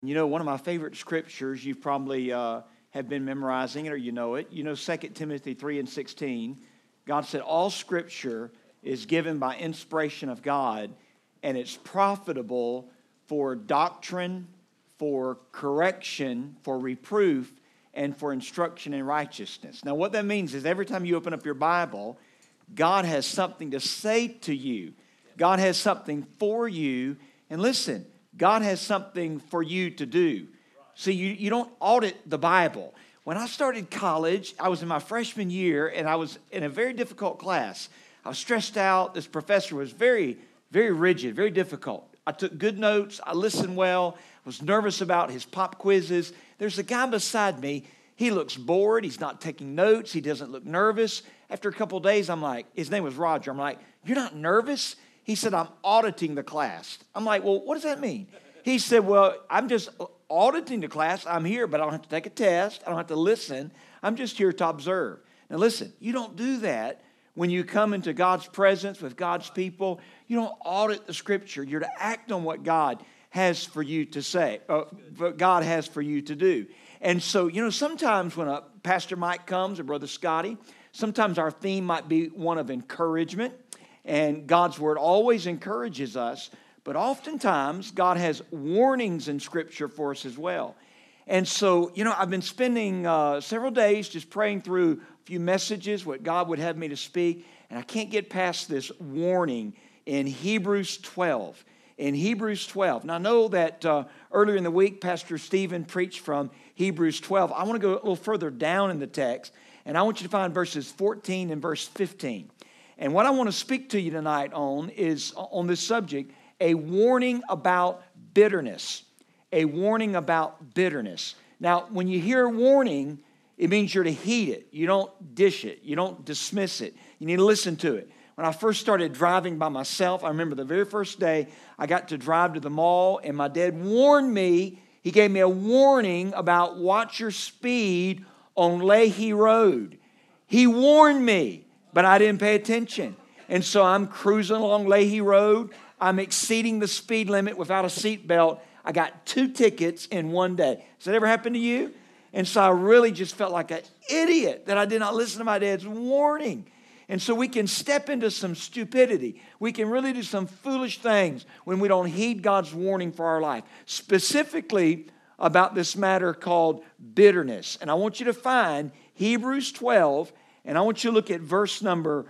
You know, one of my favorite scriptures, you probably have been memorizing it or you know it. You know 2 Timothy 3:16. God said all scripture is given by inspiration of God, and it's profitable for doctrine, for correction, for reproof, and for instruction in righteousness. Now what that means is every time you open up your Bible, God has something to say to you. God has something for you. And listen, God has something for you to do. See, you don't audit the Bible. When I started college, I was in my freshman year, and I was in a very difficult class. I was stressed out. This professor was very, very rigid, very difficult. I took good notes. I listened well. I was nervous about his pop quizzes. There's a guy beside me. He looks bored. He's not taking notes. He doesn't look nervous. After a couple of days, I'm like, his name was Roger. I'm like, you're not nervous? He said, I'm auditing the class. I'm like, well, what does that mean? He said, well, I'm just auditing the class. I'm here, but I don't have to take a test. I don't have to listen. I'm just here to observe. Now listen, you don't do that when you come into God's presence with God's people. You don't audit the scripture. You're to act on what God has for you to say, what God has for you to do. And so, you know, sometimes when a Pastor Mike comes or Brother Scotty, sometimes our theme might be one of encouragement. And God's word always encourages us, but oftentimes God has warnings in Scripture for us as well. And so, you know, I've been spending several days just praying through a few messages, what God would have me to speak, and I can't get past this warning in Hebrews 12. In Hebrews 12. Now, I know that earlier in the week, Pastor Stephen preached from Hebrews 12. I want to go a little further down in the text, and I want you to find verses 14 and verse 15. And what I want to speak to you tonight on is, on this subject, a warning about bitterness. A warning about bitterness. Now, when you hear warning, it means you're to heed it. You don't dish it. You don't dismiss it. You need to listen to it. When I first started driving by myself, I remember the very first day I got to drive to the mall, and my dad warned me. He gave me a warning about watch your speed on Leahy Road. He warned me. But I didn't pay attention. And so I'm cruising along Leahy Road. I'm exceeding the speed limit without a seatbelt. I got 2 tickets in one day. Has that ever happened to you? And so I really just felt like an idiot that I did not listen to my dad's warning. And so we can step into some stupidity. We can really do some foolish things when we don't heed God's warning for our life. Specifically about this matter called bitterness. And I want you to find Hebrews 12. And I want you to look at verse number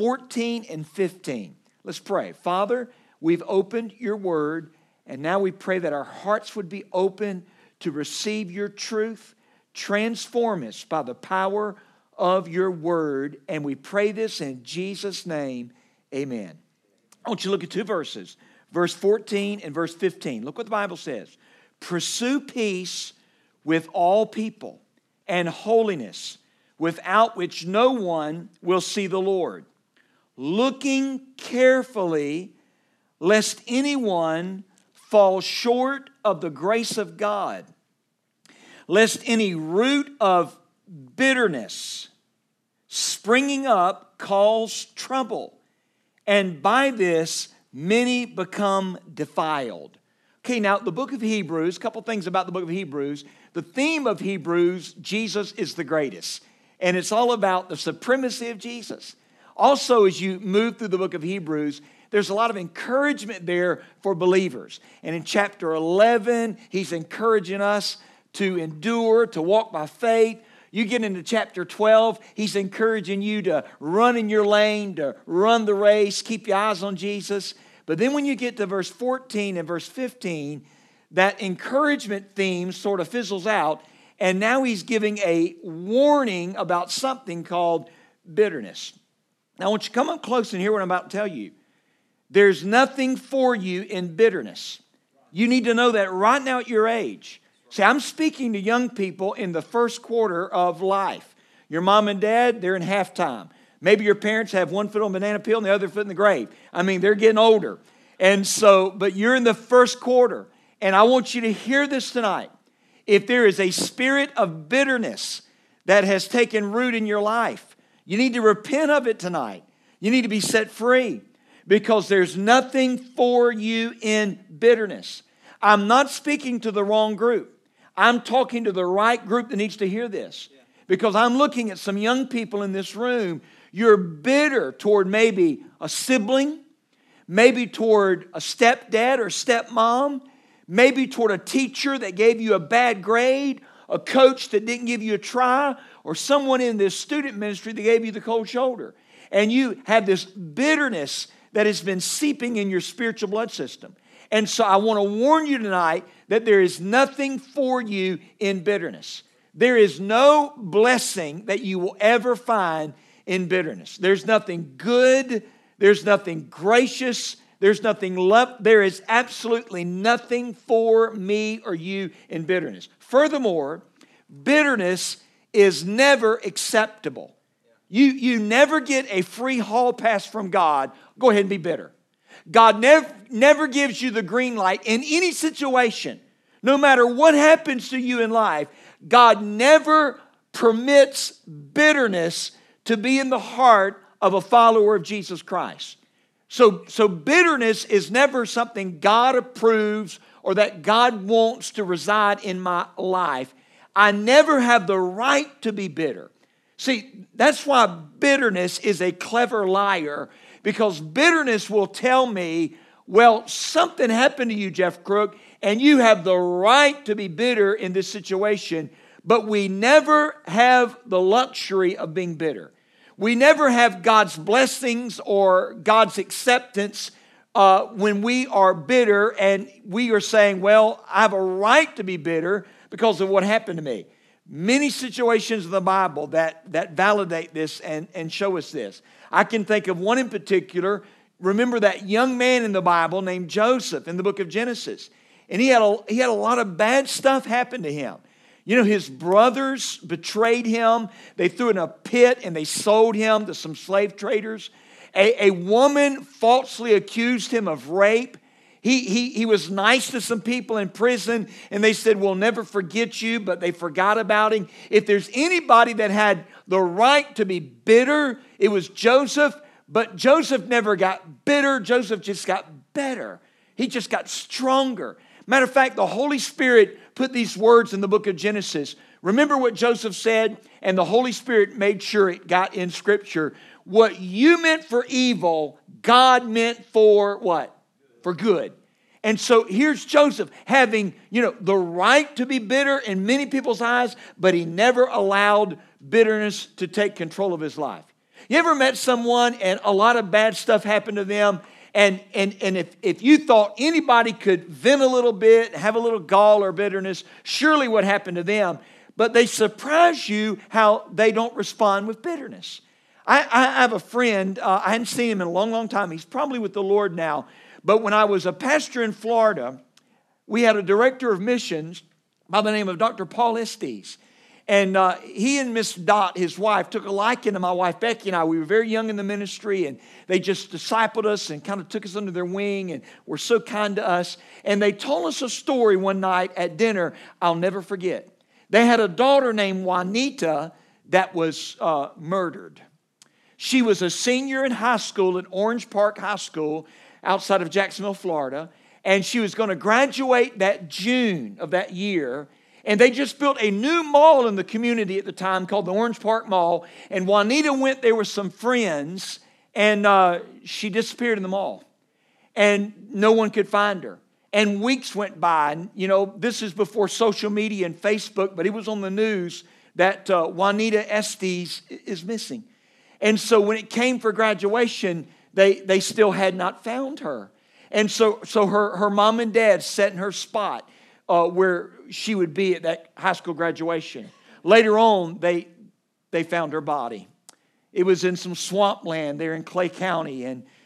14 and 15. Let's pray. Father, we've opened your word, and now we pray that our hearts would be open to receive your truth. Transform us by the power of your word. And we pray this in Jesus' name. Amen. I want you to look at 2 verses. Verse 14 and verse 15. Look what the Bible says. Pursue peace with all people and holiness, without which no one will see the Lord. Looking carefully, lest anyone fall short of the grace of God, lest any root of bitterness springing up cause trouble, and by this many become defiled. Okay, now the book of Hebrews, a couple things about the book of Hebrews. The theme of Hebrews, Jesus is the greatest. And it's all about the supremacy of Jesus. Also, as you move through the book of Hebrews, there's a lot of encouragement there for believers. And in chapter 11, he's encouraging us to endure, to walk by faith. You get into chapter 12, he's encouraging you to run in your lane, to run the race, keep your eyes on Jesus. But then when you get to verse 14 and verse 15, that encouragement theme sort of fizzles out. And now he's giving a warning about something called bitterness. Now I want you to come up close and hear what I'm about to tell you. There's nothing for you in bitterness. You need to know that right now at your age. See, I'm speaking to young people in the first quarter of life. Your mom and dad, they're in halftime. Maybe your parents have one foot on the banana peel and the other foot in the grave. I mean, they're getting older. And so, but you're in the first quarter. And I want you to hear this tonight. If there is a spirit of bitterness that has taken root in your life, you need to repent of it tonight. You need to be set free because there's nothing for you in bitterness. I'm not speaking to the wrong group. I'm talking to the right group that needs to hear this. Because I'm looking at some young people in this room. You're bitter toward maybe a sibling, maybe toward a stepdad or stepmom, maybe toward a teacher that gave you a bad grade, a coach that didn't give you a try, or someone in this student ministry that gave you the cold shoulder. And you have this bitterness that has been seeping in your spiritual blood system. And so I want to warn you tonight that there is nothing for you in bitterness. There is no blessing that you will ever find in bitterness. There's nothing good. There's nothing gracious. There's nothing love. There is absolutely nothing for me or you in bitterness. Furthermore, bitterness is never acceptable. You never get a free hall pass from God. Go ahead and be bitter. God never gives you the green light in any situation. No matter what happens to you in life, God never permits bitterness to be in the heart of a follower of Jesus Christ. So bitterness is never something God approves or that God wants to reside in my life. I never have the right to be bitter. See, that's why bitterness is a clever liar, because bitterness will tell me, well, something happened to you, Jeff Crook, and you have the right to be bitter in this situation, but we never have the luxury of being bitter. We never have God's blessings or God's acceptance when we are bitter and we are saying, well, I have a right to be bitter because of what happened to me. Many situations in the Bible that validate this and show us this. I can think of one in particular. Remember that young man in the Bible named Joseph in the book of Genesis. And he had a lot of bad stuff happen to him. You know, his brothers betrayed him. They threw him in a pit and they sold him to some slave traders. A woman falsely accused him of rape. He was nice to some people in prison, and they said, we'll never forget you, but they forgot about him. If there's anybody that had the right to be bitter, it was Joseph, but Joseph never got bitter. Joseph just got better. He just got stronger. Matter of fact, the Holy Spirit put these words in the book of Genesis. Remember what Joseph said, and the Holy Spirit made sure it got in Scripture. What you meant for evil, God meant for what? For good. And so here's Joseph having, the right to be bitter in many people's eyes, but he never allowed bitterness to take control of his life. You ever met someone and a lot of bad stuff happened to them, and if you thought anybody could vent a little bit, have a little gall or bitterness, surely what happened to them, but they surprise you how they don't respond with bitterness. I have a friend, I hadn't seen him in a long, long time. He's probably with the Lord now. But when I was a pastor in Florida, we had a director of missions by the name of Dr. Paul Estes. And he and Miss Dot, his wife, took a liking to my wife Becky and I. We were very young in the ministry, and they just discipled us and kind of took us under their wing and were so kind to us. And they told us a story one night at dinner I'll never forget. They had a daughter named Juanita that was murdered. She was a senior in high school at Orange Park High School outside of Jacksonville, Florida, and she was going to graduate that June of that year. And they just built a new mall in the community at the time called the Orange Park Mall. And Juanita went there with some friends, and she disappeared in the mall. And no one could find her. And weeks went by. And, this is before social media and Facebook, but it was on the news that Juanita Estes is missing. And so when it came for graduation, they still had not found her. And so her mom and dad sat in her spot where she would be at that high school graduation. Later on, they found her body. It was in some swampland there in Clay County,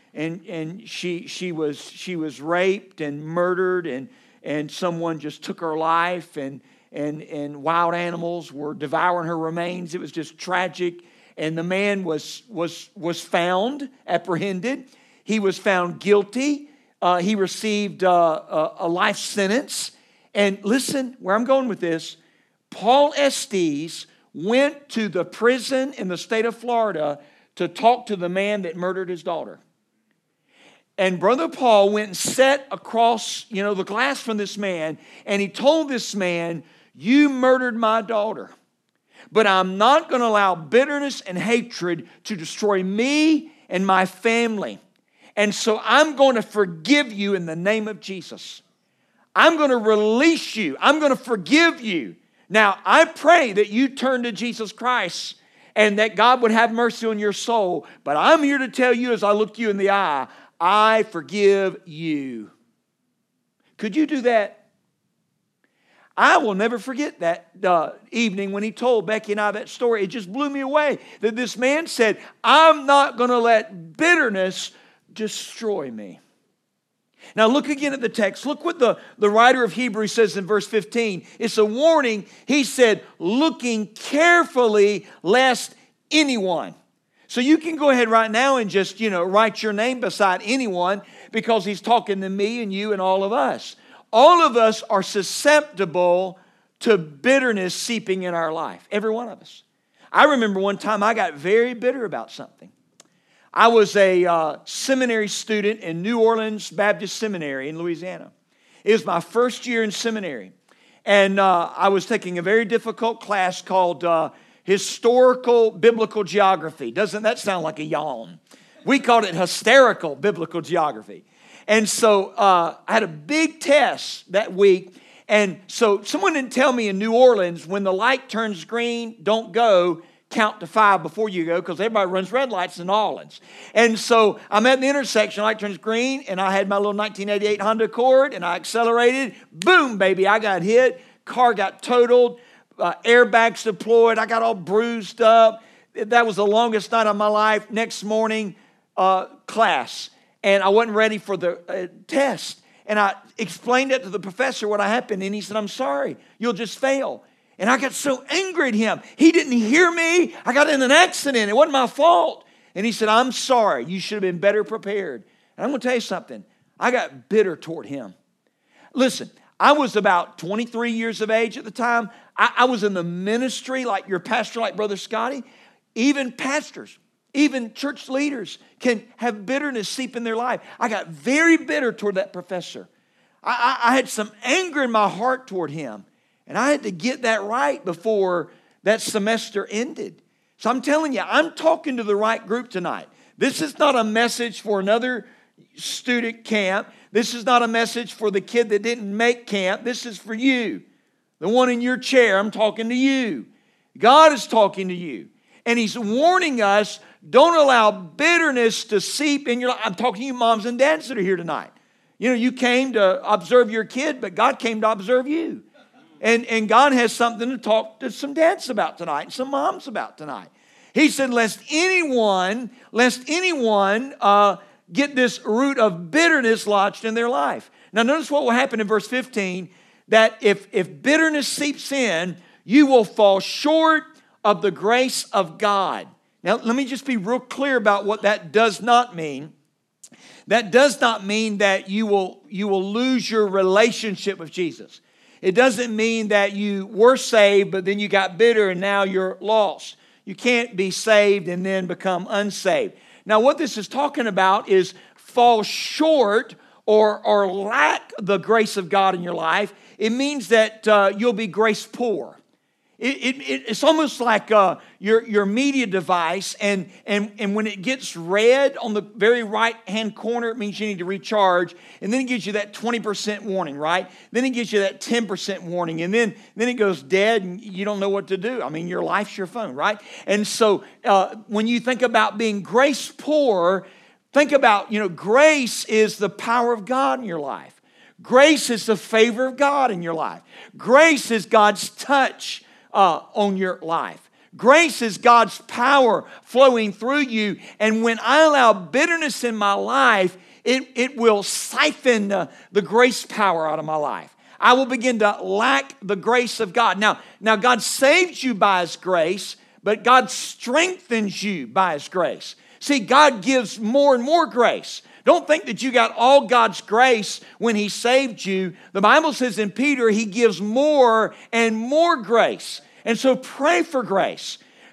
and she was raped and murdered, and someone just took her life, and wild animals were devouring her remains. It was just tragic. And the man was found, apprehended. He was found guilty. He received a life sentence. And listen, where I'm going with this, Paul Estes went to the prison in the state of Florida to talk to the man that murdered his daughter. And Brother Paul went and sat across, the glass from this man, and he told this man, you murdered my daughter, but I'm not going to allow bitterness and hatred to destroy me and my family. And so I'm going to forgive you in the name of Jesus. I'm going to release you. I'm going to forgive you. Now, I pray that you turn to Jesus Christ and that God would have mercy on your soul. But I'm here to tell you as I look you in the eye, I forgive you. Could you do that? I will never forget that evening when he told Becky and I that story. It just blew me away that this man said, I'm not going to let bitterness destroy me. Now look again at the text. Look what the writer of Hebrews says in verse 15. It's a warning. He said, looking carefully lest anyone. So you can go ahead right now and just, write your name beside anyone because he's talking to me and you and all of us. All of us are susceptible to bitterness seeping in our life. Every one of us. I remember one time I got very bitter about something. I was a seminary student in New Orleans Baptist Seminary in Louisiana. It was my first year in seminary. And I was taking a very difficult class called Historical Biblical Geography. Doesn't that sound like a yawn? We called it Hysterical Biblical Geography. And so I had a big test that week. And so someone didn't tell me in New Orleans, when the light turns green, don't go. Count to 5 before you go because everybody runs red lights in New Orleans. And so I'm at the intersection, light turns green, and I had my little 1988 Honda Accord, and I accelerated. Boom, baby, I got hit. Car got totaled. Airbags deployed. I got all bruised up. That was the longest night of my life. Next morning, class. And I wasn't ready for the test. And I explained it to the professor what happened, and he said, I'm sorry, you'll just fail. And I got so angry at him. He didn't hear me. I got in an accident. It wasn't my fault. And he said, I'm sorry. You should have been better prepared. And I'm going to tell you something. I got bitter toward him. Listen, I was about 23 years of age at the time. I was in the ministry like your pastor, like Brother Scotty. Even pastors, even church leaders can have bitterness seep in their life. I got very bitter toward that professor. I had some anger in my heart toward him. And I had to get that right before that semester ended. So I'm telling you, I'm talking to the right group tonight. This is not a message for another student camp. This is not a message for the kid that didn't make camp. This is for you. The one in your chair, I'm talking to you. God is talking to you. And He's warning us, don't allow bitterness to seep in your life. I'm talking to you moms and dads that are here tonight. You came to observe your kid, but God came to observe you. And God has something to talk to some dads about tonight and some moms about tonight. He said, lest anyone get this root of bitterness lodged in their life. Now notice what will happen in verse 15, that if bitterness seeps in, you will fall short of the grace of God. Now let me just be real clear about what that does not mean. That does not mean that you will lose your relationship with Jesus. It doesn't mean that you were saved, but then you got bitter and now you're lost. You can't be saved and then become unsaved. Now, what this is talking about is fall short or lack the grace of God in your life. It means that you'll be grace poor. It's almost like your media device, and when it gets red on the very right-hand corner, it means you need to recharge, and then it gives you that 20% warning, right? Then it gives you that 10% warning, and then it goes dead, and you don't know what to do. I mean, your life's your phone, right? And so when you think about being grace poor, think about, grace is the power of God in your life. Grace is the favor of God in your life. Grace is God's touch on your life. Grace is God's power flowing through you. And when I allow bitterness in my life, it will siphon the grace power out of my life. I will begin to lack the grace of God. Now God saves you by His grace, but God strengthens you by His grace. See, God gives more and more grace. Don't think that you got all God's grace when He saved you. The Bible says in Peter, He gives more and more grace. And so pray for grace.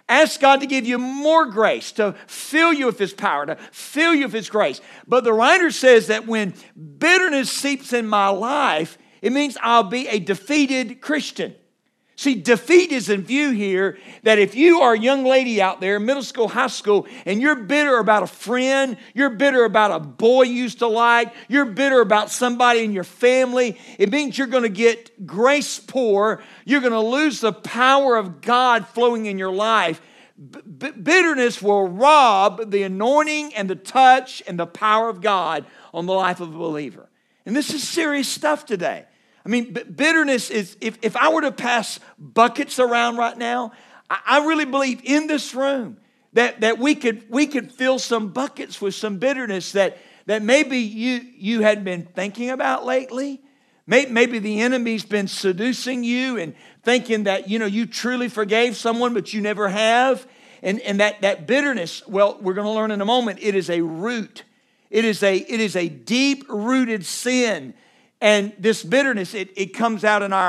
Ask God to give you more grace, to fill you with His power, to fill you with His grace. But the writer says that when bitterness seeps in my life, it means I'll be a defeated Christian. See, defeat is in view here, that if you are a young lady out there, middle school, high school, and you're bitter about a friend, you're bitter about a boy you used to like, you're bitter about somebody in your family, it means you're going to get grace poor. You're going to lose the power of God flowing in your life. Bitterness will rob the anointing and the touch and the power of God on the life of a believer. And this is serious stuff today. I mean, bitterness is, if I were to pass buckets around right now, I really believe in this room that we could fill some buckets with some bitterness that maybe you hadn't been thinking about lately. Maybe the enemy's been seducing you and thinking that, you truly forgave someone, but you never have. And that bitterness, well, we're going to learn in a moment, it is a root. It is a deep-rooted sin. And this bitterness, it comes out in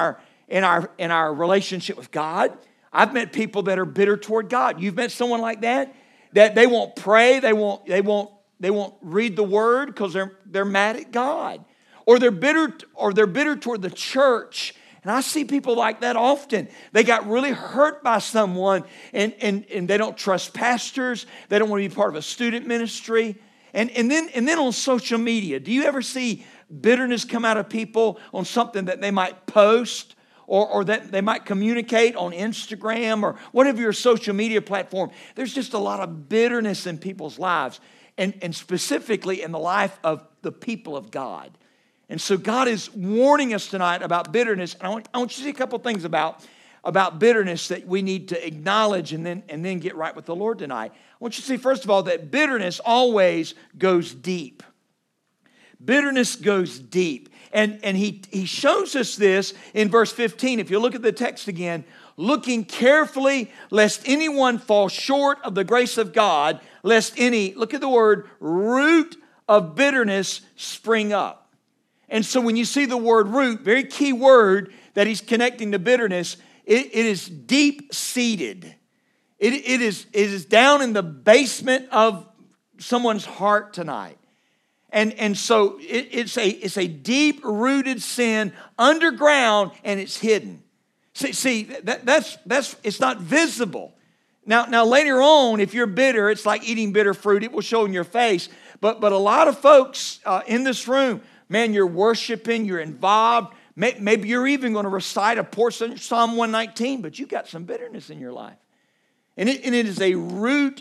our relationship with God. I've met people that are bitter toward God. You've met someone like that they won't pray, they won't read the Word because they're mad at God, or they're bitter toward the church. And I see people like that often. They got really hurt by someone, and they don't trust pastors. They don't want to be part of a student ministry. And then on social media, do you ever see bitterness come out of people on something that they might post or that they might communicate on Instagram or whatever your social media platform? There's just a lot of bitterness in people's lives, and specifically in the life of the people of God. And so God is warning us tonight about bitterness. And I want you to see a couple things about bitterness that we need to acknowledge and then get right with the Lord tonight. I want you to see, first of all, that bitterness always goes deep. Bitterness goes deep. And he shows us this in verse 15. If you look at the text again, looking carefully lest anyone fall short of the grace of God, lest any, look at the word, root of bitterness spring up. And so when you see the word root, very key word that he's connecting to bitterness, it is deep-seated. It is down in the basement of someone's heart tonight. And so it's a deep-rooted sin underground, and it's hidden. See that's it's not visible. Now later on, if you're bitter, it's like eating bitter fruit. It will show in your face. But a lot of folks in this room, man, you're worshiping, you're involved. Maybe you're even going to recite a portion of Psalm 119, but you've got some bitterness in your life. And it is a root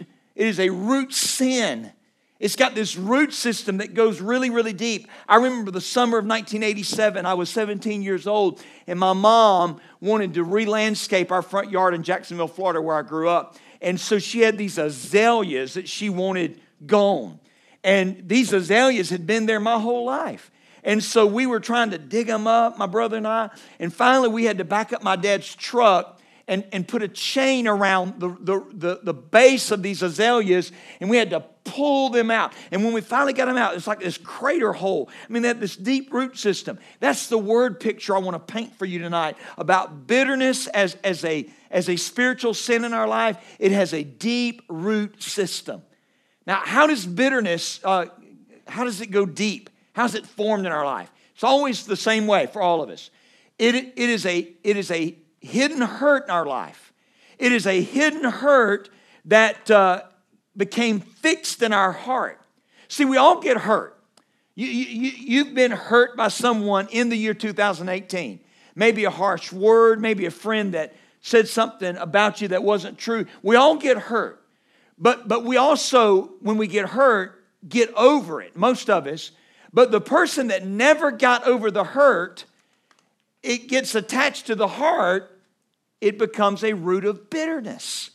sin. It's got this root system that goes really, really deep. I remember the summer of 1987. I was 17 years old, and my mom wanted to re-landscape our front yard in Jacksonville, Florida, where I grew up. And so she had these azaleas that she wanted gone. And these azaleas had been there my whole life. And so we were trying to dig them up, my brother and I. And finally, we had to back up my dad's truck and put a chain around the base of these azaleas, and we had to pull them out. And when we finally got them out, it's like this crater hole. I mean, they had this deep root system. That's the word picture I want to paint for you tonight about bitterness as a spiritual sin in our life. It has a deep root system. Now, how does bitterness, how does it go deep? How's it formed in our life? It's always the same way for all of us. It is a hidden hurt in our life. It is a hidden hurt that became fixed in our heart. See, we all get hurt. You've been hurt by someone in the year 2018. Maybe a harsh word, maybe a friend that said something about you that wasn't true. We all get hurt. But we also, when we get hurt, get over it, most of us. But the person that never got over the hurt, it gets attached to the heart, it becomes a root of bitterness.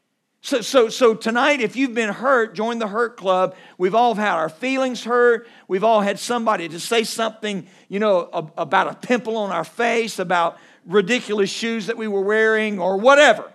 So tonight, if you've been hurt, join the Hurt Club. We've all had our feelings hurt. We've all had somebody to say something, about a pimple on our face, about ridiculous shoes that we were wearing, or whatever.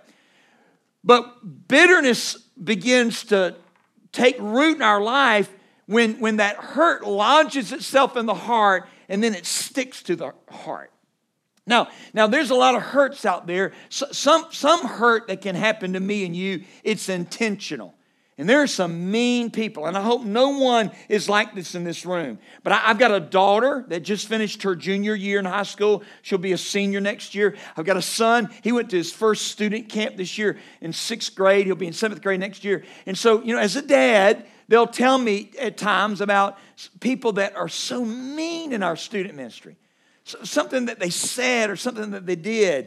But bitterness begins to take root in our life when that hurt lodges itself in the heart, and then it sticks to the heart. Now there's a lot of hurts out there. Some hurt that can happen to me and you, it's intentional. And there are some mean people, and I hope no one is like this in this room. But I've got a daughter that just finished her junior year in high school. She'll be a senior next year. I've got a son. He went to his first student camp this year in 6th grade. He'll be in 7th grade next year. And so, as a dad, they'll tell me at times about people that are so mean in our student ministry. Something that they said or something that they did.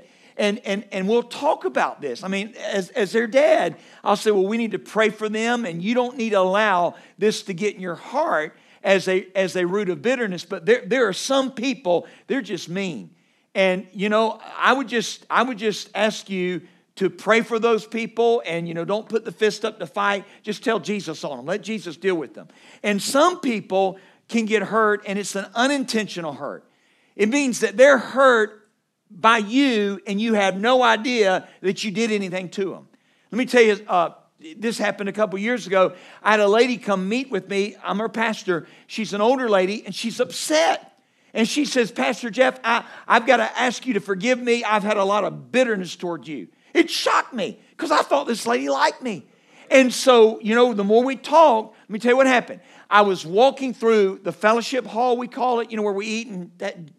And we'll talk about this. I mean, as their dad, I'll say, well, we need to pray for them, and you don't need to allow this to get in your heart as a root of bitterness. But there are some people, they're just mean. And, I would just ask you to pray for those people, and, don't put the fist up to fight. Just tell Jesus on them. Let Jesus deal with them. And some people can get hurt, and it's an unintentional hurt. It means that they're hurt by you, and you have no idea that you did anything to them. Let me tell you, this happened a couple years ago. I had a lady come meet with me. I'm her pastor. She's an older lady, and she's upset. And she says, Pastor Jeff, I've got to ask you to forgive me. I've had a lot of bitterness toward you. It shocked me because I thought this lady liked me. And so, the more we talked, let me tell you what happened. I was walking through the fellowship hall, we call it, where we eat and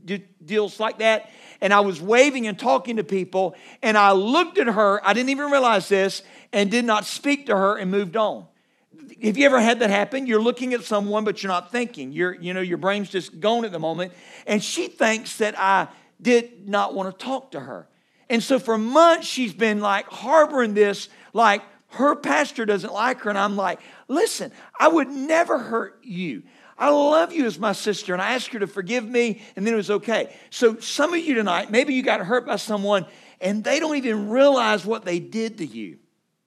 deals like that. And I was waving and talking to people, and I looked at her, I didn't even realize this, and did not speak to her and moved on. Have you ever had that happen? You're looking at someone, but you're not thinking. Your brain's just gone at the moment. And she thinks that I did not want to talk to her. And so for months, she's been like harboring this, like her pastor doesn't like her. And I'm like, listen, I would never hurt you. I love you as my sister, and I asked her to forgive me, and then it was okay. So some of you tonight, maybe you got hurt by someone, and they don't even realize what they did to you.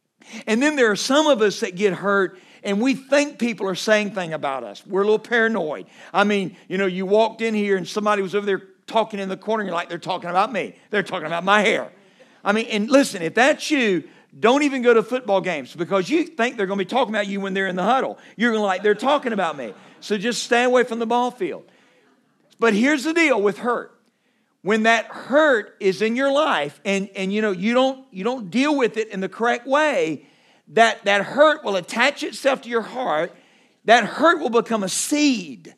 And then there are some of us that get hurt, and we think people are saying things about us. We're a little paranoid. I mean, you walked in here, and somebody was over there talking in the corner, and you're like, they're talking about me. They're talking about my hair. I mean, and listen, if that's you, don't even go to football games because you think they're going to be talking about you when they're in the huddle. You're going to like, they're talking about me. So just stay away from the ball field. But here's the deal with hurt. When that hurt is in your life and you don't deal with it in the correct way, that hurt will attach itself to your heart. That hurt will become a seed.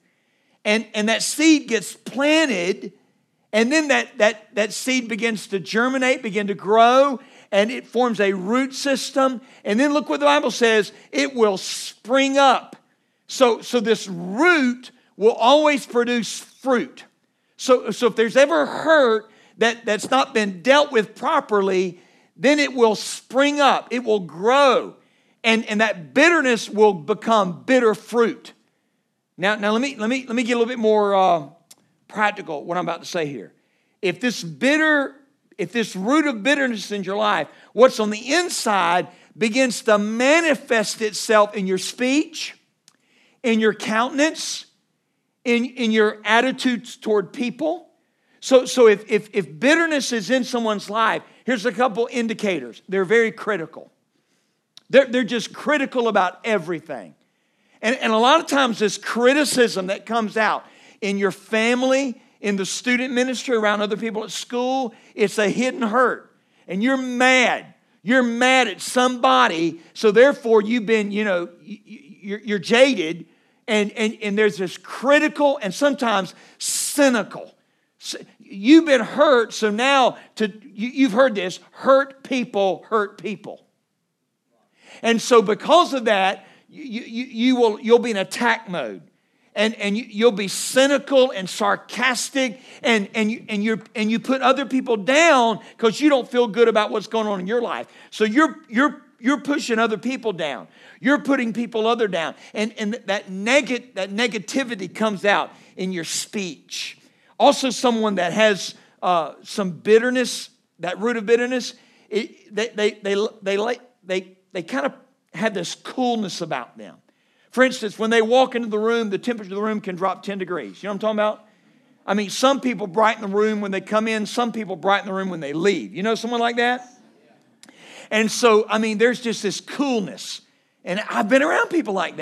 And that seed gets planted, and then that seed begins to germinate, begin to grow, and it forms a root system. And then look what the Bible says, it will spring up. So this root will always produce fruit. So if there's ever hurt that's not been dealt with properly, then it will spring up. It will grow. And that bitterness will become bitter fruit. Now let me get a little bit more practical what I'm about to say here. If this root of bitterness in your life, what's on the inside begins to manifest itself in your speech, in your countenance, in your attitudes toward people. So if bitterness is in someone's life, here's a couple indicators. They're very critical. They're just critical about everything. And a lot of times this criticism that comes out in your family, in the student ministry, around other people at school, it's a hidden hurt. And you're mad. You're mad at somebody, so therefore you've been, you're jaded, and there's this critical and sometimes cynical. You've been hurt, so now you've heard this, hurt people hurt people. And so because of that, you'll be in attack mode. And you'll be cynical and sarcastic, and you put other people down because you don't feel good about what's going on in your life. So you're pushing other people down. You're putting people other down, and that negativity comes out in your speech. Also, someone that has some bitterness, that root of bitterness, they kind of have this coolness about them. For instance, when they walk into the room, the temperature of the room can drop 10 degrees. You know what I'm talking about? I mean, some people brighten the room when they come in. Some people brighten the room when they leave. You know someone like that? And so, I mean, there's just this coolness. And I've been around people like that.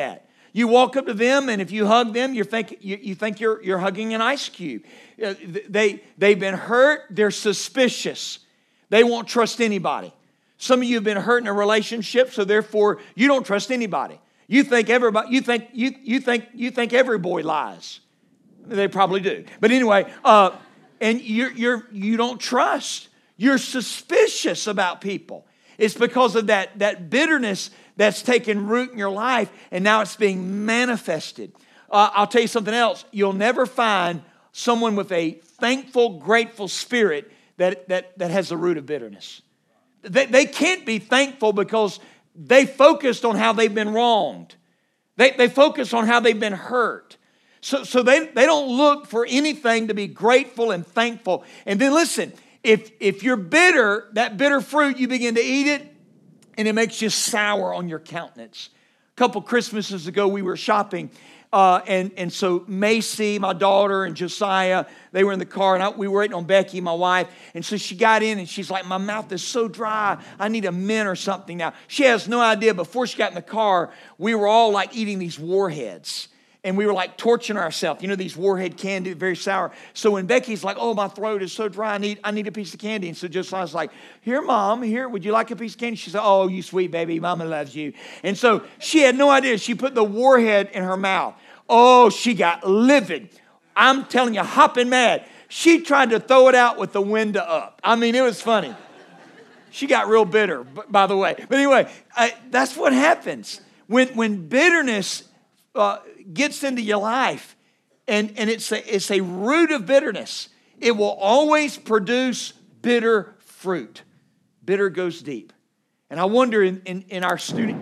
You walk up to them, and if you hug them, you think you're hugging an ice cube. They've been hurt. They're suspicious. They won't trust anybody. Some of you have been hurt in a relationship, so therefore you don't trust anybody. You think everybody. You think every boy lies. They probably do. But anyway, and you don't trust. You're suspicious about people. It's because of that bitterness that's taken root in your life, and now it's being manifested. I'll tell you something else. You'll never find someone with a thankful, grateful spirit that has the root of bitterness. They can't be thankful because they focused on how they've been wronged. They focus on how they've been hurt. So they don't look for anything to be grateful and thankful. And then listen, if you're bitter, that bitter fruit, you begin to eat it, and it makes you sour on your countenance. A couple Christmases ago, we were shopping, and so Macy, my daughter, and Josiah, they were in the car, and we were waiting on Becky, my wife, and so she got in, and she's like, my mouth is so dry, I need a mint or something now. She has no idea. Before she got in the car, we were all like eating these Warheads. And we were like torching ourselves. You know, these Warhead candy, very sour. So when Becky's like, oh, my throat is so dry, I need a piece of candy. And so Josiah's like, here, Mom, here, would you like a piece of candy? She said, oh, you sweet baby, Mama loves you. And so she had no idea. She put the Warhead in her mouth. Oh, she got livid. I'm telling you, hopping mad. She tried to throw it out with the window up. I mean, it was funny. She got real bitter, by the way. But anyway, that's what happens. When bitterness gets into your life, and it's a root of bitterness, it will always produce bitter fruit. Bitter goes deep. And I wonder in our student,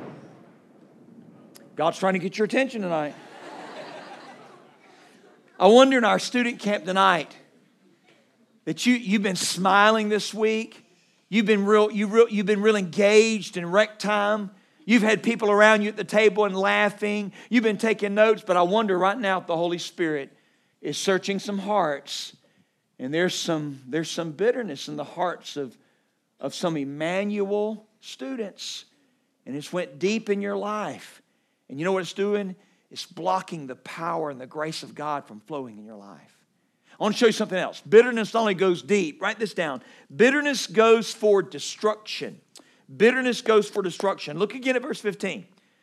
God's trying to get your attention tonight. I wonder in our student camp tonight that you've been smiling this week. You've been real engaged in rec time. You've had people around you at the table and laughing. You've been taking notes, but I wonder right now if the Holy Spirit is searching some hearts, and there's some bitterness in the hearts of some Emmanuel students, and it's went deep in your life. And you know what it's doing? It's blocking the power and the grace of God from flowing in your life. I want to show you something else. Bitterness not only goes deep, write this down. Bitterness goes for destruction. Bitterness goes for destruction. Look again at verse 15.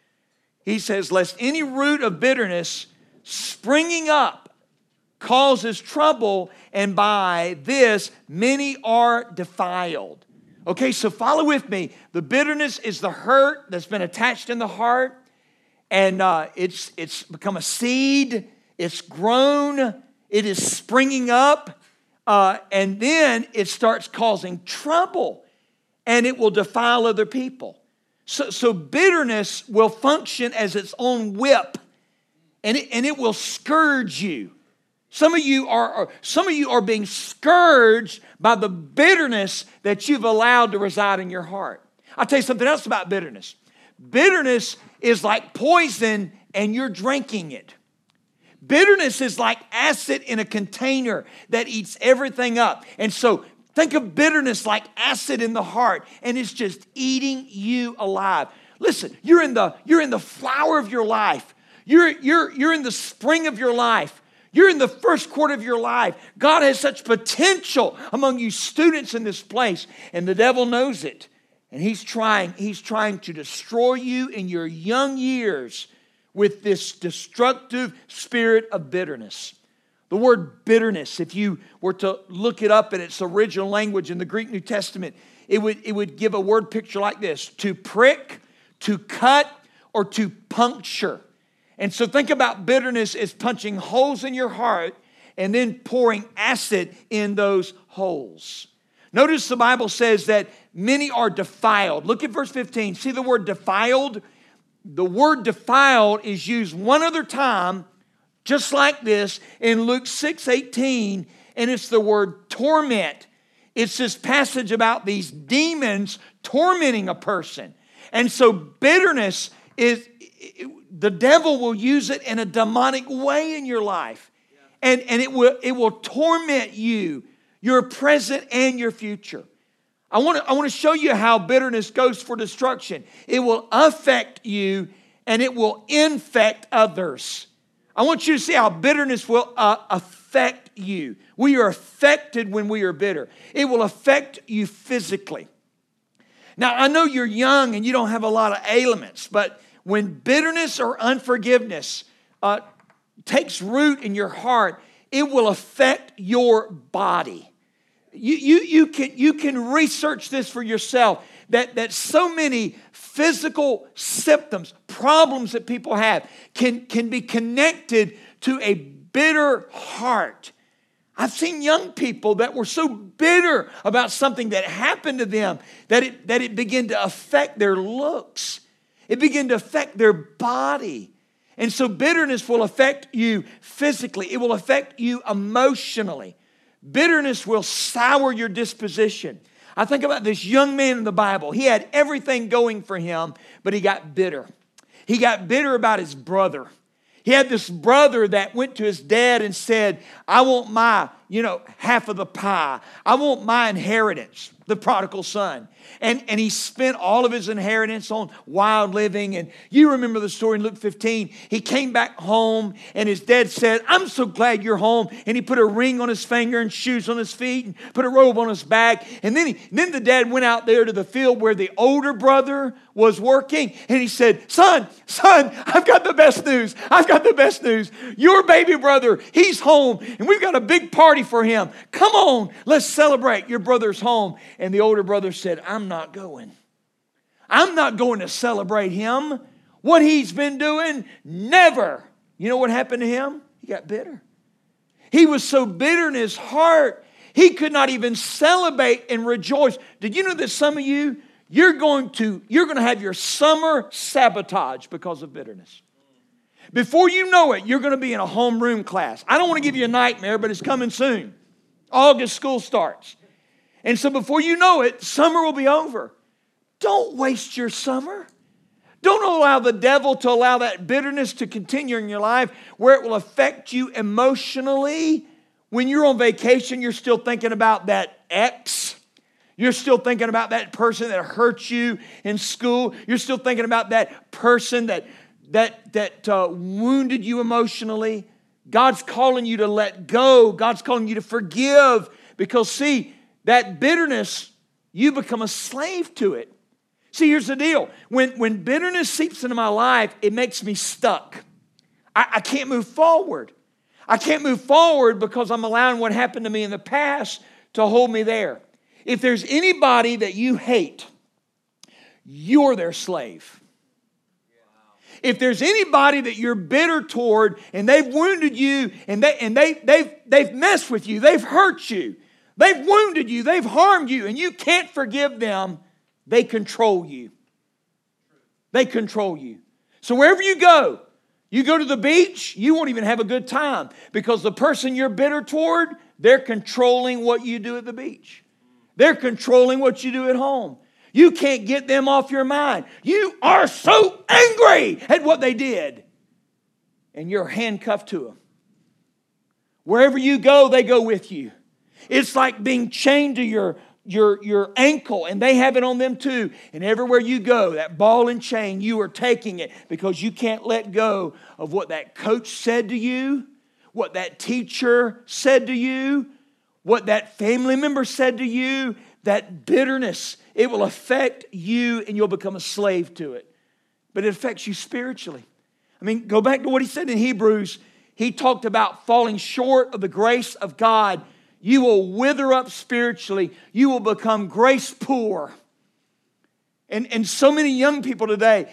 He says, lest any root of bitterness springing up causes trouble, and by this many are defiled. Okay, so follow with me. The bitterness is the hurt that's been attached in the heart, and it's become a seed. It's grown. It is springing up, and then it starts causing trouble. And it will defile other people. So bitterness will function as its own whip, and it will scourge you. Some of you are being scourged by the bitterness that you've allowed to reside in your heart. I'll tell you something else about bitterness. Bitterness is like poison, and you're drinking it. Bitterness is like acid in a container that eats everything up. And so think of bitterness like acid in the heart, and it's just eating you alive. Listen, you're in the flower of your life. You're in the spring of your life. You're in the first quarter of your life. God has such potential among you students in this place, and the devil knows it. And he's trying to destroy you in your young years with this destructive spirit of bitterness. The word bitterness, if you were to look it up in its original language in the Greek New Testament, it would give a word picture like this: to prick, to cut, or to puncture. And so think about bitterness as punching holes in your heart and then pouring acid in those holes. Notice the Bible says that many are defiled. Look at verse 15. See the word defiled? The word defiled is used one other time just like this in Luke 6:18, and it's the word torment. It's this passage about these demons tormenting a person. And so bitterness is, the devil will use it in a demonic way in your life. And it will torment you, your present and your future. I want to show you how bitterness goes for destruction. It will affect you, and it will infect others. I want you to see how bitterness will affect you. We are affected when we are bitter. It will affect you physically. Now, I know you're young and you don't have a lot of ailments, but when bitterness or unforgiveness takes root in your heart, it will affect your body. You can research this for yourself, that so many physical symptoms, problems that people have can be connected to a bitter heart. I've seen young people that were so bitter about something that happened to them that it began to affect their looks. It began to affect their body. And so bitterness will affect you physically. It will affect you emotionally. Bitterness will sour your disposition. I think about this young man in the Bible. He had everything going for him, but he got bitter. He got bitter about his brother. He had this brother that went to his dad and said, I want my, half of the pie. I want my inheritance, the prodigal son. And he spent all of his inheritance on wild living. And you remember the story in Luke 15. He came back home and his dad said, I'm so glad you're home. And he put a ring on his finger and shoes on his feet and put a robe on his back. And then the dad went out there to the field where the older brother was working. And he said, son, I've got the best news. I've got the best news. Your baby brother, he's home. And we've got a big party for him. Come on, let's celebrate. Your brother's home. And the older brother said, I'm not going. I'm not going to celebrate him. What he's been doing, never. You know what happened to him? He got bitter. He was so bitter in his heart, he could not even celebrate and rejoice. Did you know that some of you, you're going to have your summer sabotaged because of bitterness? Before you know it, you're going to be in a homeroom class. I don't want to give you a nightmare, but it's coming soon. August school starts. And so before you know it, summer will be over. Don't waste your summer. Don't allow the devil to allow that bitterness to continue in your life where it will affect you emotionally. When you're on vacation, you're still thinking about that ex. You're still thinking about that person that hurt you in school. You're still thinking about that person that wounded you emotionally. God's calling you to let go. God's calling you to forgive. Because see, that bitterness, you become a slave to it. See, here's the deal. When bitterness seeps into my life, it makes me stuck. I can't move forward. I can't move forward because I'm allowing what happened to me in the past to hold me there. If there's anybody that you hate, you're their slave. If there's anybody that you're bitter toward and they've wounded you and they've messed with you, they've hurt you, they've wounded you, they've harmed you, and you can't forgive them, they control you. They control you. So wherever you go to the beach, you won't even have a good time because the person you're bitter toward, they're controlling what you do at the beach. They're controlling what you do at home. You can't get them off your mind. You are so angry at what they did. And you're handcuffed to them. Wherever you go, they go with you. It's like being chained to your ankle, and they have it on them too. And everywhere you go, that ball and chain, you are taking it because you can't let go of what that coach said to you, what that teacher said to you, what that family member said to you. That bitterness, it will affect you and you'll become a slave to it. But it affects you spiritually. I mean, go back to what he said in Hebrews. He talked about falling short of the grace of God. You will wither up spiritually. You will become grace poor. And so many young people today,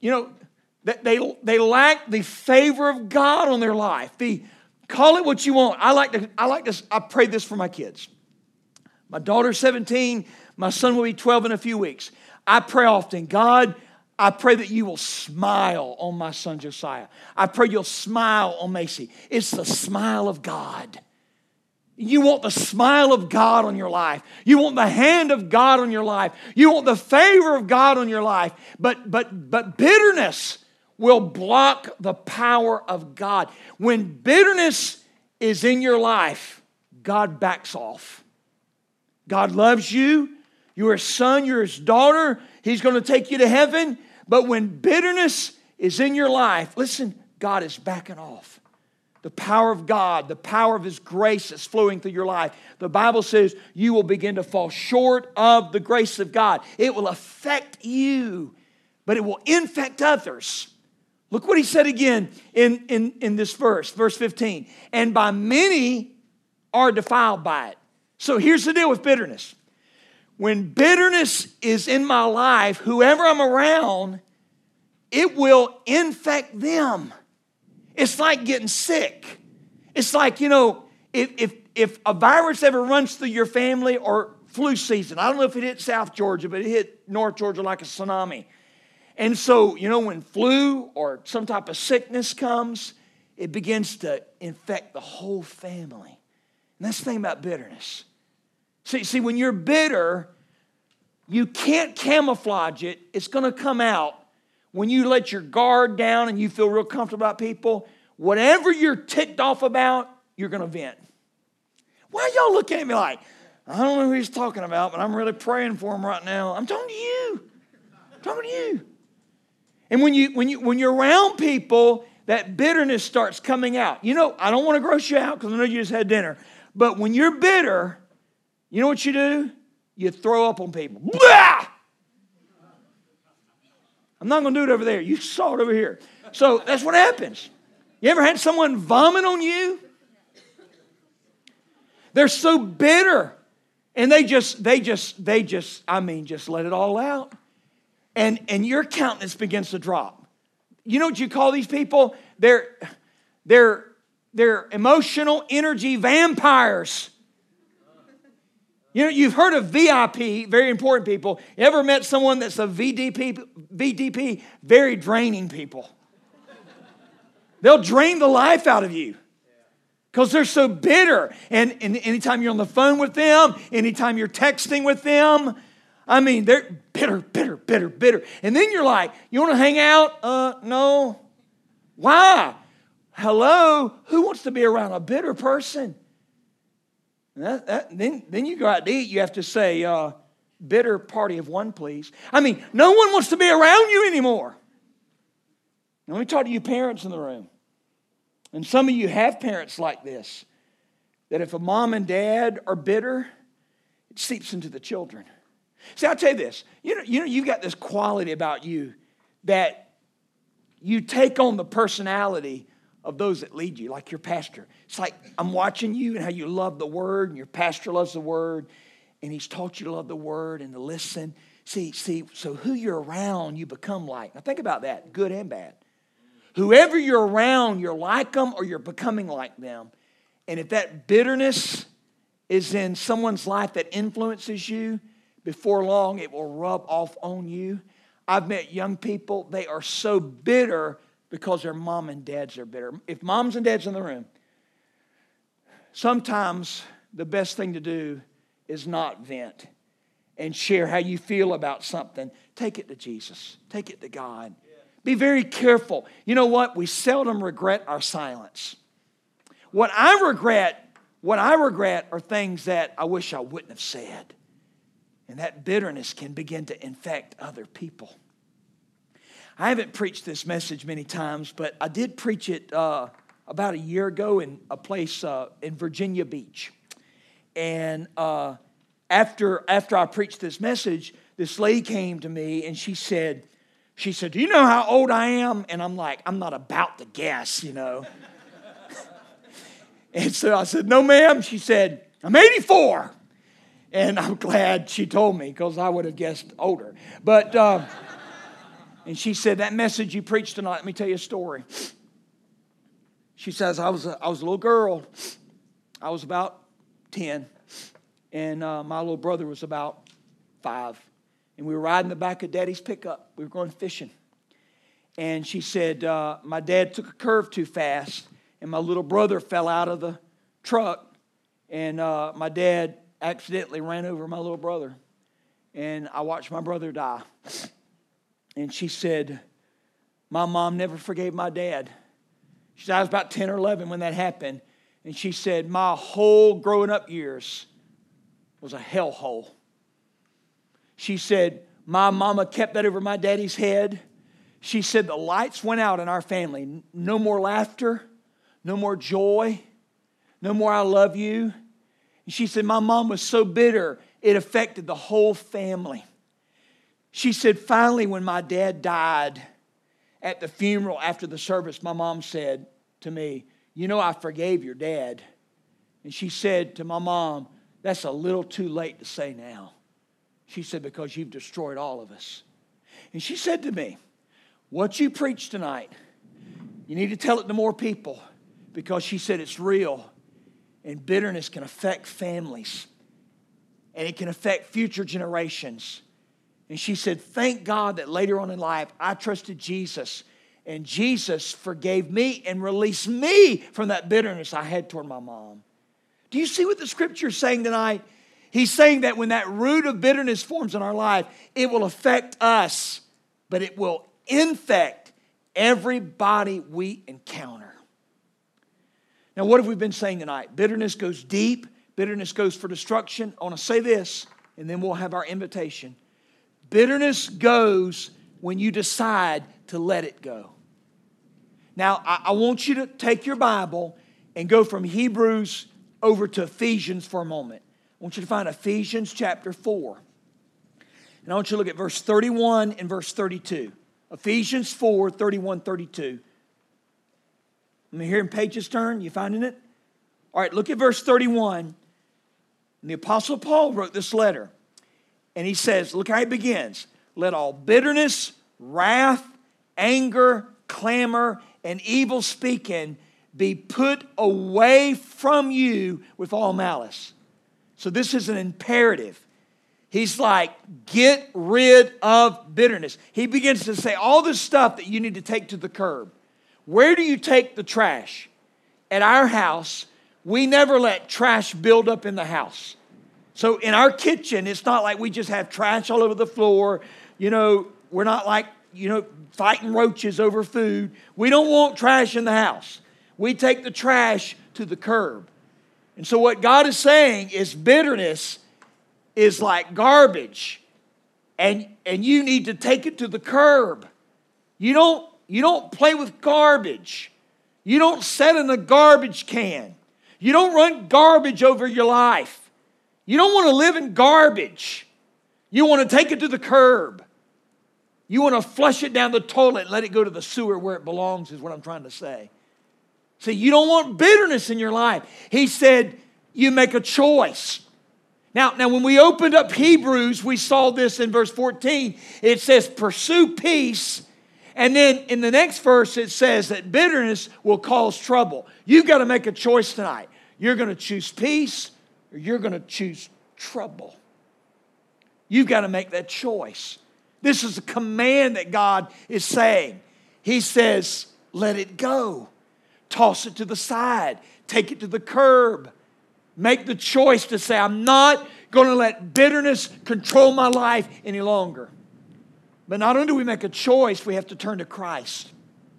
they lack the favor of God on their life. Call it what you want. I pray this for my kids. My daughter's 17. My son will be 12 in a few weeks. I pray often, God, I pray that you will smile on my son Josiah. I pray you'll smile on Macy. It's the smile of God. You want the smile of God on your life. You want the hand of God on your life. You want the favor of God on your life. But bitterness will block the power of God. When bitterness is in your life, God backs off. God loves you. You're his son. You're his daughter. He's going to take you to heaven. But when bitterness is in your life, listen, God is backing off. The power of God, the power of His grace is flowing through your life. The Bible says you will begin to fall short of the grace of God. It will affect you, but it will infect others. Look what He said again in this verse 15. And by many are defiled by it. So here's the deal with bitterness. When bitterness is in my life, whoever I'm around, it will infect them. It's like getting sick. It's like, if a virus ever runs through your family, or flu season. I don't know if it hit South Georgia, but it hit North Georgia like a tsunami. And so, when flu or some type of sickness comes, it begins to infect the whole family. And that's the thing about bitterness. See, when you're bitter, you can't camouflage it. It's going to come out. When you let your guard down and you feel real comfortable about people, whatever you're ticked off about, you're going to vent. Why are y'all looking at me like, I don't know who he's talking about, but I'm really praying for him right now. I'm talking to you. I'm talking to you. And when you're around people, that bitterness starts coming out. I don't want to gross you out because I know you just had dinner. But when you're bitter, you know what you do? You throw up on people. Blah! I'm not going to do it over there. You saw it over here. So that's what happens. You ever had someone vomit on you? They're so bitter. And they just let it all out. And your countenance begins to drop. You know what you call these people? They're emotional energy vampires. You've heard of VIP, very important people. You ever met someone that's a VDP? Very draining people. They'll drain the life out of you because they're so bitter. And anytime you're on the phone with them, anytime you're texting with them, they're bitter. And then you're like, you want to hang out? No. Why? Hello? Who wants to be around a bitter person? Then you go out to eat, you have to say, bitter party of one, please. No one wants to be around you anymore. Now, let me talk to you parents in the room. And some of you have parents like this, that if a mom and dad are bitter, it seeps into the children. See, I'll tell you this. You've got this quality about you that you take on the personality of those that lead you, like your pastor. It's like I'm watching you and how you love the Word, and your pastor loves the Word, and he's taught you to love the Word and to listen. See, so who you're around, you become like. Now think about that, good and bad. Whoever you're around, you're like them or you're becoming like them. And if that bitterness is in someone's life that influences you, before long it will rub off on you. I've met young people, they are so bitter because their mom and dads are bitter. If moms and dads in the room, sometimes the best thing to do is not vent and share how you feel about something. Take it to Jesus. Take it to God. Be very careful. You know what? We seldom regret our silence. What I regret are things that I wish I wouldn't have said. And that bitterness can begin to infect other people. I haven't preached this message many times, but I did preach it about a year ago in a place in Virginia Beach. And after I preached this message, this lady came to me and she said, do you know how old I am? And I'm like, I'm not about to guess, And so I said, no, ma'am. She said, I'm 84. And I'm glad she told me because I would have guessed older. But, and she said, that message you preached tonight, let me tell you a story. She says, I was a little girl. I was about 10. And my little brother was about 5. And we were riding the back of Daddy's pickup. We were going fishing. And she said, my dad took a curve too fast. And my little brother fell out of the truck. And my dad accidentally ran over my little brother. And I watched my brother die. And she said, my mom never forgave my dad. She said, I was about 10 or 11 when that happened. And she said, my whole growing up years was a hellhole. She said, my mama kept that over my daddy's head. She said the lights went out in our family. No more laughter, no more joy, no more I love you. And she said my mom was so bitter, it affected the whole family. She said finally when my dad died at the funeral after the service, my mom said to me, you know I forgave your dad. And she said to my mom, that's a little too late to say now. She said, because you've destroyed all of us. And she said to me, what you preach tonight, you need to tell it to more people, because she said it's real, and bitterness can affect families, and it can affect future generations. And she said, thank God that later on in life, I trusted Jesus, and Jesus forgave me and released me from that bitterness I had toward my mom. Do you see what the Scripture is saying tonight? He's saying that when that root of bitterness forms in our life, it will affect us, but it will infect everybody we encounter. Now, what have we been saying tonight? Bitterness goes deep. Bitterness goes for destruction. I want to say this, and then we'll have our invitation. Bitterness goes when you decide to let it go. Now, I want you to take your Bible and go from Hebrews over to Ephesians for a moment. I want you to find Ephesians chapter 4. And I want you to look at verse 31 and verse 32. Ephesians 4, 31, 32. Let me hear pages turn. You finding it? All right, look at verse 31. And the Apostle Paul wrote this letter. And he says, look how he begins. Let all bitterness, wrath, anger, clamor, and evil speaking be put away from you with all malice. So this is an imperative. He's like, get rid of bitterness. He begins to say all this stuff that you need to take to the curb. Where do you take the trash? At our house, we never let trash build up in the house. So in our kitchen, it's not like we just have trash all over the floor. You know, we're not like, fighting roaches over food. We don't want trash in the house. We take the trash to the curb. And so what God is saying is bitterness is like garbage. And you need to take it to the curb. You don't play with garbage. You don't set in a garbage can. You don't run garbage over your life. You don't want to live in garbage. You want to take it to the curb. You want to flush it down the toilet and let it go to the sewer where it belongs, is what I'm trying to say. See, you don't want bitterness in your life. He said, you make a choice. Now, when we opened up Hebrews, we saw this in verse 14. It says, pursue peace. And then in the next verse, it says that bitterness will cause trouble. You've got to make a choice tonight. You're going to choose peace or you're going to choose trouble. You've got to make that choice. This is a command that God is saying. He says, let it go. Toss it to the side. Take it to the curb. Make the choice to say, I'm not going to let bitterness control my life any longer. But not only do we make a choice, we have to turn to Christ.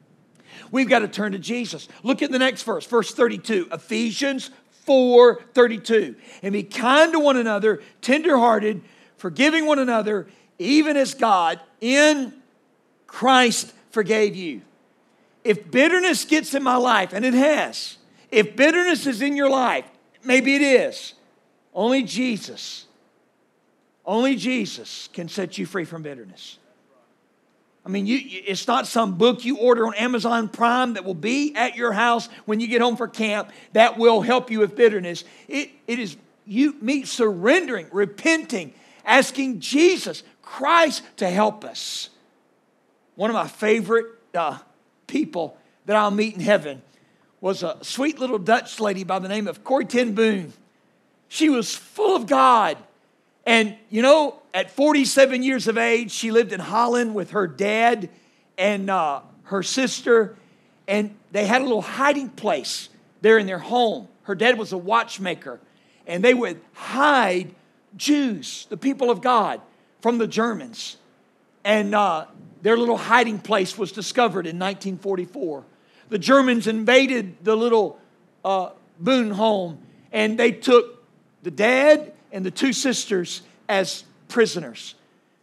We've got to turn to Jesus. Look at the next verse, verse 32. Ephesians 4:32. And be kind to one another, tenderhearted, forgiving one another, even as God in Christ forgave you. If bitterness gets in my life, and it has, if bitterness is in your life, maybe it is, only Jesus can set you free from bitterness. I mean, it's not some book you order on Amazon Prime that will be at your house when you get home for camp that will help you with bitterness. It is me surrendering, repenting, asking Jesus Christ to help us. One of my favorite people that I'll meet in heaven was a sweet little Dutch lady by the name of Corrie ten Boom. She was full of God. And, at 47 years of age, she lived in Holland with her dad and her sister. And they had a little hiding place there in their home. Her dad was a watchmaker. And they would hide Jews, the people of God, from the Germans. And their little hiding place was discovered in 1944. The Germans invaded the little Boone home, and they took the dad and the two sisters as prisoners.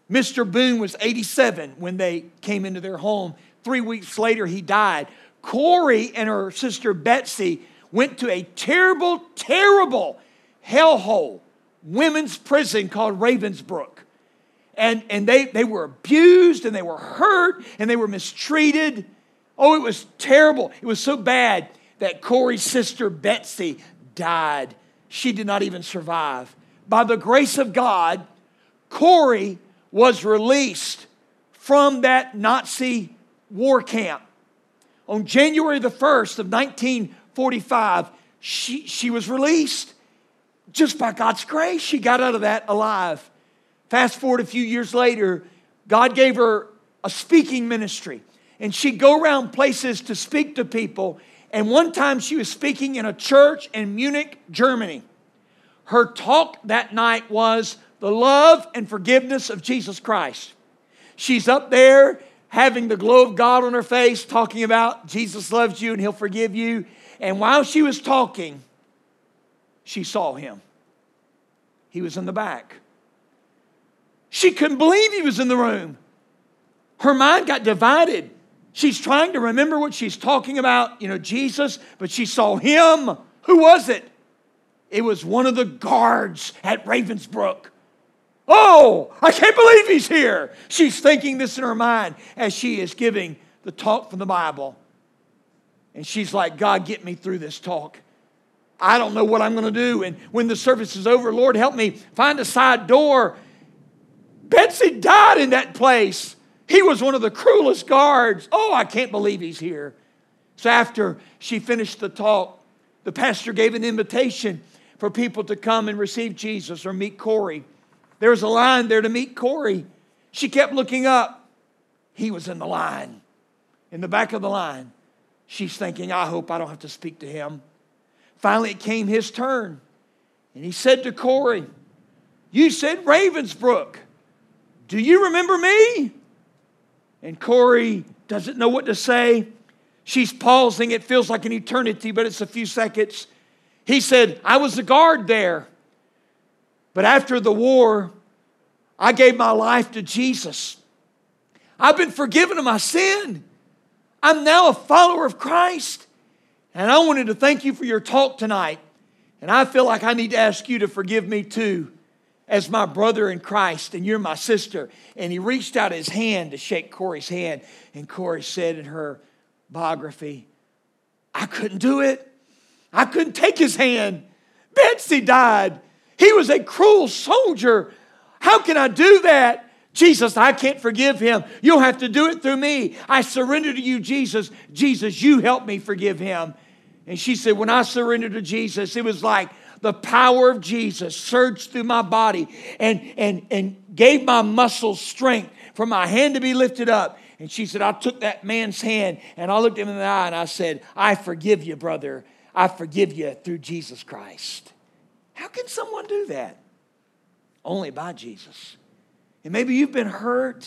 Mr. Boone was 87 when they came into their home. 3 weeks later, he died. Corrie and her sister Betsy went to a terrible, terrible hellhole women's prison called Ravensbrück. And they were abused, and they were hurt, and they were mistreated. Oh, it was terrible. It was so bad that Corrie's sister Betsy died. She did not even survive. By the grace of God, Corrie was released from that Nazi war camp. On January the 1st of 1945, she was released. Just by God's grace, she got out of that alive. Fast forward a few years later, God gave her a speaking ministry. And she'd go around places to speak to people. And one time she was speaking in a church in Munich, Germany. Her talk that night was the love and forgiveness of Jesus Christ. She's up there having the glow of God on her face, talking about Jesus loves you and He'll forgive you. And while she was talking, she saw Him. He was in the back. She couldn't believe He was in the room. Her mind got divided. She's trying to remember what she's talking about, Jesus, but she saw Him. Who was it? It was one of the guards at Ravensbrück. Oh, I can't believe He's here. She's thinking this in her mind as she is giving the talk from the Bible. And she's like, God, get me through this talk. I don't know what I'm going to do. And when the service is over, Lord, help me find a side door. Betsy died in that place. He was one of the cruelest guards. Oh, I can't believe He's here. So after she finished the talk, the pastor gave an invitation for people to come and receive Jesus or meet Corrie. There was a line there to meet Corrie. She kept looking up. He was in the line, in the back of the line. She's thinking, I hope I don't have to speak to him. Finally, it came his turn. And he said to Corrie, you said Ravensbrück. Do you remember me? And Corrie doesn't know what to say. She's pausing. It feels like an eternity, but it's a few seconds. He said, I was a guard there. But after the war, I gave my life to Jesus. I've been forgiven of my sin. I'm now a follower of Christ. And I wanted to thank you for your talk tonight. And I feel like I need to ask you to forgive me too, as my brother in Christ, and you're my sister. And he reached out his hand to shake Corrie's hand. And Corrie said in her biography, I couldn't do it. I couldn't take his hand. Betsy died. He was a cruel soldier. How can I do that? Jesus, I can't forgive him. You'll have to do it through me. I surrender to you, Jesus. Jesus, you help me forgive him. And she said, when I surrendered to Jesus, it was like the power of Jesus surged through my body and gave my muscles strength for my hand to be lifted up. And she said, I took that man's hand and I looked him in the eye and I said, I forgive you, brother. I forgive you through Jesus Christ. How can someone do that? Only by Jesus. And maybe you've been hurt.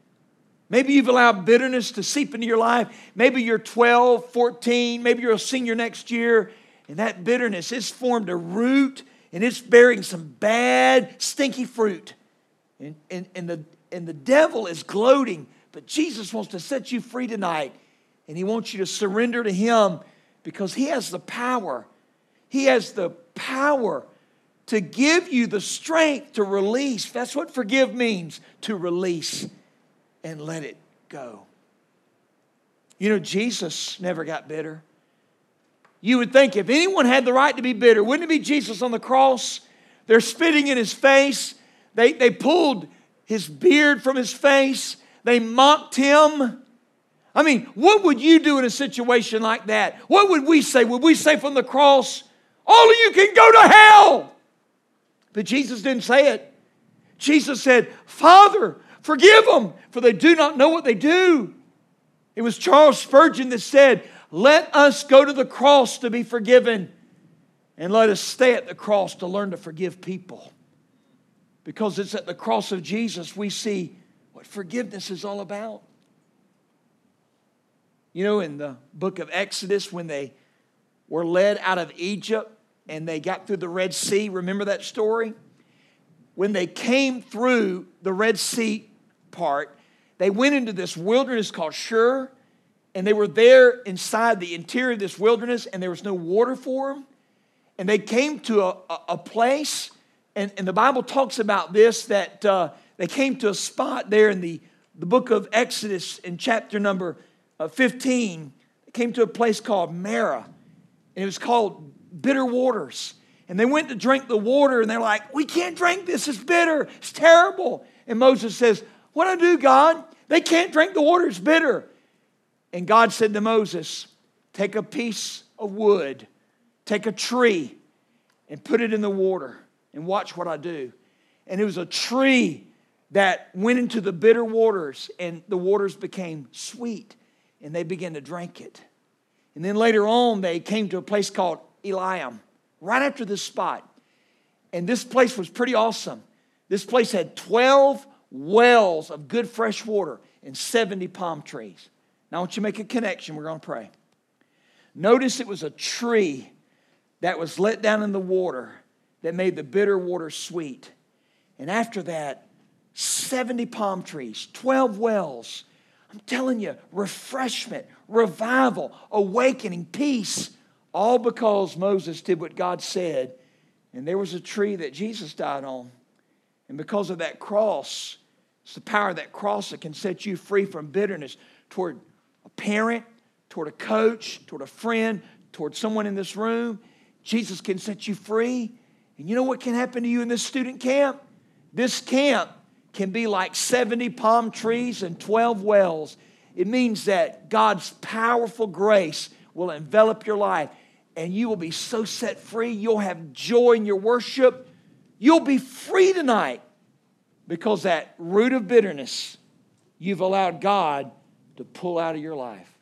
Maybe you've allowed bitterness to seep into your life. Maybe you're 12, 14. Maybe you're a senior next year. And that bitterness has formed a root. And it's bearing some bad, stinky fruit. And the devil is gloating. But Jesus wants to set you free tonight. And He wants you to surrender to Him. Because He has the power. He has the power to give you the strength to release. That's what forgive means, to release and let it go. Jesus never got bitter. You would think if anyone had the right to be bitter, wouldn't it be Jesus on the cross? They're spitting in His face. They pulled His beard from His face. They mocked Him. I mean, what would you do in a situation like that? What would we say? Would we say from the cross, all of you can go to hell? But Jesus didn't say it. Jesus said, Father, forgive them, for they do not know what they do. It was Charles Spurgeon that said, let us go to the cross to be forgiven, and let us stay at the cross to learn to forgive people. Because it's at the cross of Jesus we see what forgiveness is all about. In the book of Exodus, when they were led out of Egypt and they got through the Red Sea, remember that story? when they came through the Red Sea part, they went into this wilderness called Shur, and they were there inside the interior of this wilderness, and there was no water for them. And they came to a place, and the Bible talks about this, that they came to a spot there in the book of Exodus in chapter number 15. They came to a place called Marah, and it was called bitter waters. And they went to drink the water, and they're like, we can't drink this, it's bitter, it's terrible. And Moses says, what do I do, God? They can't drink the water, it's bitter. And God said to Moses, take a piece of wood, take a tree, and put it in the water, and watch what I do. And it was a tree that went into the bitter waters, and the waters became sweet, and they began to drink it. And then later on, they came to a place called Elim, right after this spot. And this place was pretty awesome. This place had 12 wells of good fresh water and 70 palm trees. Now I want you to make a connection. We're going to pray. Notice it was a tree that was let down in the water that made the bitter water sweet. And after that, 70 palm trees, 12 wells. I'm telling you, refreshment, revival, awakening, peace, all because Moses did what God said. And there was a tree that Jesus died on. And because of that cross, it's the power of that cross that can set you free from bitterness toward a parent, toward a coach, toward a friend, toward someone in this room. Jesus can set you free. And you know what can happen to you in this student camp? This camp can be like 70 palm trees and 12 wells. It means that God's powerful grace will envelop your life, and you will be so set free. You'll have joy in your worship. You'll be free tonight because that root of bitterness you've allowed God to pull out of your life.